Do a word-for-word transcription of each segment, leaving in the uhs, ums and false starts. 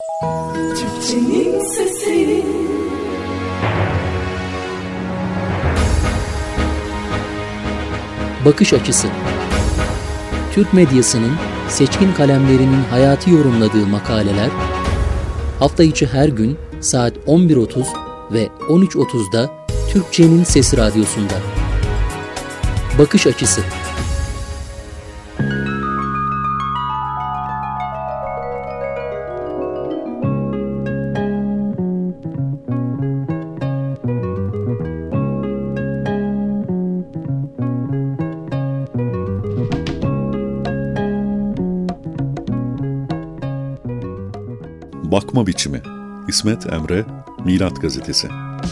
Türkçenin sesi. Bakış açısı. Türk medyasının seçkin kalemlerinin hayatı yorumladığı makaleler hafta içi her gün saat on bir otuz ve on üç otuzda Türkçenin Sesi Radyosu'nda. Bakış açısı. Bakma biçimi. İsmet Emre, Milat Gazetesi.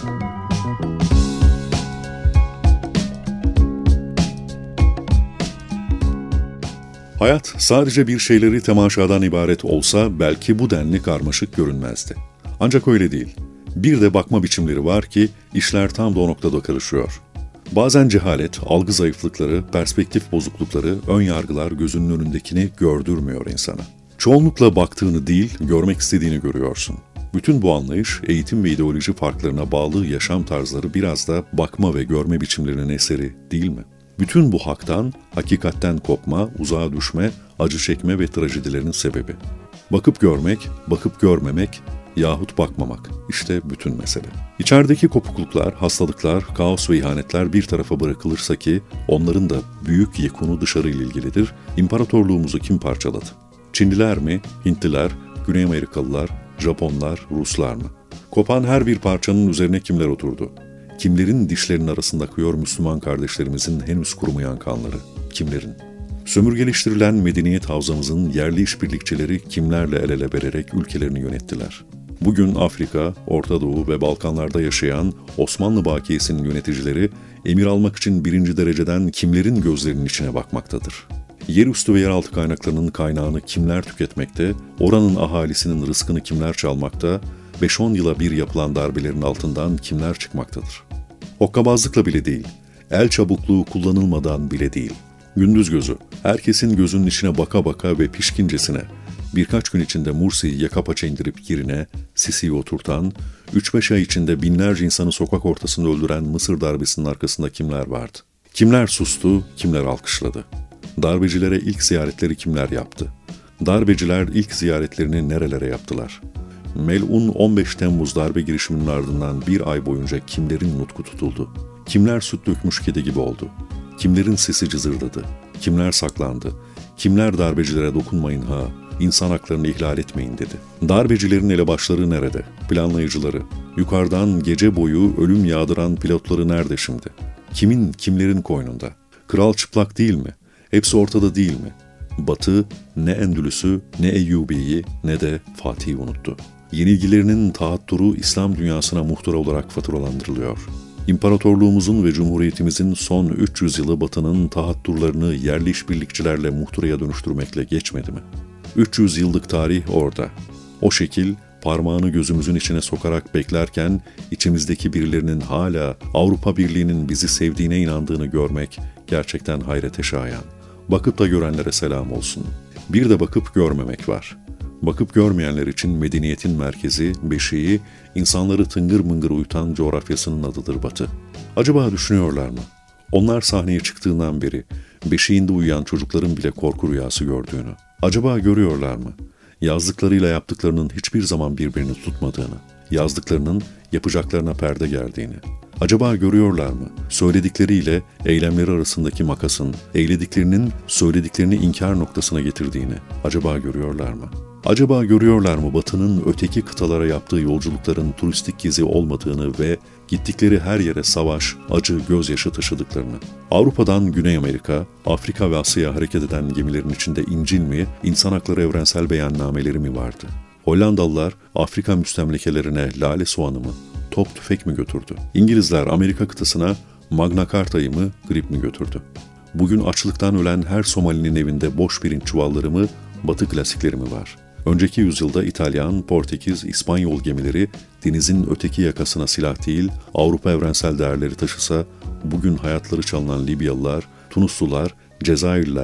Hayat sadece bir şeyleri temaşadan ibaret olsa belki bu denli karmaşık görünmezdi. Ancak öyle değil. Bir de bakma biçimleri var ki işler tam da o noktada karışıyor. Bazen cehalet, algı zayıflıkları, perspektif bozuklukları, ön yargılar gözünün önündekini gördürmüyor insana. Çoğunlukla baktığını değil, görmek istediğini görüyorsun. Bütün bu anlayış, eğitim ve ideoloji farklarına bağlı yaşam tarzları biraz da bakma ve görme biçimlerinin eseri değil mi? Bütün bu haktan, hakikatten kopma, uzağa düşme, acı çekme ve trajedilerin sebebi. Bakıp görmek, bakıp görmemek yahut bakmamak. İşte bütün mesele. İçerideki kopukluklar, hastalıklar, kaos ve ihanetler bir tarafa bırakılırsa ki onların da büyük yekunu dışarı ile ilgilidir, imparatorluğumuzu kim parçaladı? Çinliler mi, Hintliler, Güney Amerikalılar, Japonlar, Ruslar mı? Kopan her bir parçanın üzerine kimler oturdu? Kimlerin dişlerinin arasında akıyor Müslüman kardeşlerimizin henüz kurumayan kanları? Kimlerin? Sömürgeleştirilen medeniyet havzamızın yerli işbirlikçileri kimlerle el ele vererek ülkelerini yönettiler? Bugün Afrika, Orta Doğu ve Balkanlarda yaşayan Osmanlı bakiyesinin yöneticileri emir almak için birinci dereceden kimlerin gözlerinin içine bakmaktadır? Yerüstü ve yeraltı kaynaklarının kaynağını kimler tüketmekte, oranın ahalisinin rızkını kimler çalmakta, beş on yıla bir yapılan darbelerin altından kimler çıkmaktadır? Hokkabazlıkla bile değil, el çabukluğu kullanılmadan bile değil. Gündüz gözü, herkesin gözünün içine baka baka ve pişkincesine, birkaç gün içinde Mursi'yi yaka paça indirip yerine, Sisi'yi oturtan, üç beş ay içinde binlerce insanı sokak ortasında öldüren Mısır darbesinin arkasında kimler vardı? Kimler sustu, kimler alkışladı? Darbecilere ilk ziyaretleri kimler yaptı? Darbeciler ilk ziyaretlerini nerelere yaptılar? Melun on beş Temmuz darbe girişiminin ardından bir ay boyunca kimlerin nutku tutuldu? Kimler süt dökmüş kedi gibi oldu? Kimlerin sesi cızırdadı? Kimler saklandı? Kimler darbecilere dokunmayın ha, insan haklarını ihlal etmeyin dedi? Darbecilerin elebaşları nerede? Planlayıcıları, yukarıdan gece boyu ölüm yağdıran pilotları nerede şimdi? Kimin, kimlerin koynunda? Kral çıplak değil mi? Hepsi ortada değil mi? Batı ne Endülüs'ü, ne Eyyubi'yi, ne de Fatih'i unuttu. Yenilgilerinin tahatturu İslam dünyasına muhtara olarak faturalandırılıyor. İmparatorluğumuzun ve Cumhuriyetimizin son üç yüz yılı Batı'nın tahatturlarını yerli işbirlikçilerle muhtıraya dönüştürmekle geçmedi mi? üç yüz yıllık tarih orada. O şekil parmağını gözümüzün içine sokarak beklerken içimizdeki birilerinin hala Avrupa Birliği'nin bizi sevdiğine inandığını görmek gerçekten hayrete şayan. Bakıp da görenlere selam olsun. Bir de bakıp görmemek var. Bakıp görmeyenler için medeniyetin merkezi, beşiği, insanları tıngır mıngır uyutan coğrafyasının adıdır Batı. Acaba düşünüyorlar mı? Onlar sahneye çıktığından beri beşiğinde uyuyan çocukların bile korku rüyası gördüğünü. Acaba görüyorlar mı? Yazdıklarıyla yaptıklarının hiçbir zaman birbirini tutmadığını, yazdıklarının yapacaklarına perde gerdiğini. Acaba görüyorlar mı? Söyledikleriyle eylemleri arasındaki makasın, eylediklerinin söylediklerini inkar noktasına getirdiğini. Acaba görüyorlar mı? Acaba görüyorlar mı Batı'nın öteki kıtalara yaptığı yolculukların turistik gezi olmadığını ve gittikleri her yere savaş, acı, gözyaşı taşıdıklarını? Avrupa'dan Güney Amerika, Afrika ve Asya'ya hareket eden gemilerin içinde İncil mi, insan hakları evrensel beyannameleri mi vardı? Hollandalılar Afrika müstemlekelerine lale soğanı mı, top tüfek mi götürdü? İngilizler Amerika kıtasına Magna Carta'yı mı, grip mi götürdü? Bugün açlıktan ölen her Somalinin evinde boş pirinç çuvalları mı, Batı klasikleri mi var? Önceki yüzyılda İtalyan, Portekiz, İspanyol gemileri denizin öteki yakasına silah değil, Avrupa evrensel değerleri taşısa, bugün hayatları çalınan Libyalılar, Tunuslular, Cezayirliler,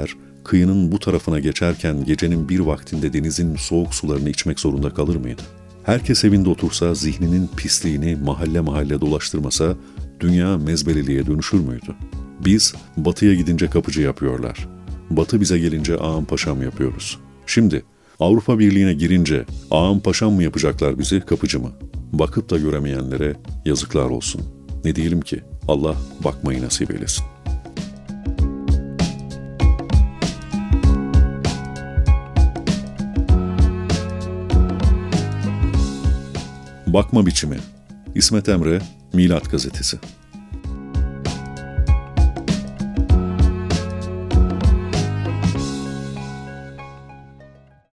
kıyının bu tarafına geçerken gecenin bir vaktinde denizin soğuk sularını içmek zorunda kalır mıydı? Herkes evinde otursa, zihninin pisliğini mahalle mahalle dolaştırmasa, dünya mezbeleliğe dönüşür müydü? Biz batıya gidince kapıcı yapıyorlar. Batı bize gelince ağam paşam yapıyoruz. Şimdi Avrupa Birliği'ne girince ağam paşam mı yapacaklar bizi, kapıcı mı? Bakıp da göremeyenlere yazıklar olsun. Ne diyelim ki? Allah bakmayı nasip eylesin. Bakma biçimi. İsmet Emre, Milat Gazetesi.